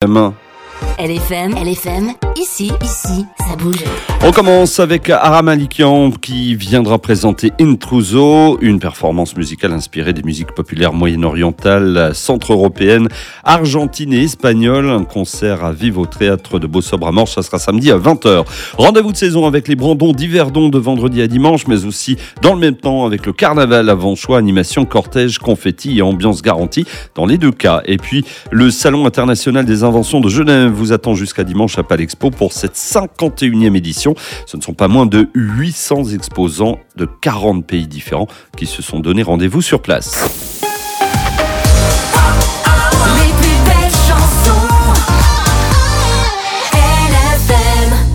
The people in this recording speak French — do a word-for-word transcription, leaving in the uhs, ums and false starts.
M. L F M, L F M, ici, ici, ça bouge. On commence avec Aram Malikian qui viendra présenter Intruso, une performance musicale inspirée des musiques populaires moyen-orientales, centre-européennes, argentines et espagnoles. Un concert à vivre au théâtre de Beau-Sobre-à-Morges, ça sera samedi à vingt heures. Rendez-vous de saison avec les Brandons d'Yverdon de vendredi à dimanche, mais aussi dans le même temps avec le carnaval avant choix, animation, cortège, confetti et ambiance garantie dans les deux cas. Et puis le Salon international des inventions de Genève vous attend jusqu'à dimanche à Palexpo pour cette cinquante et unième édition. Ce ne sont pas moins de huit cents exposants de quarante pays différents qui se sont donné rendez-vous sur place.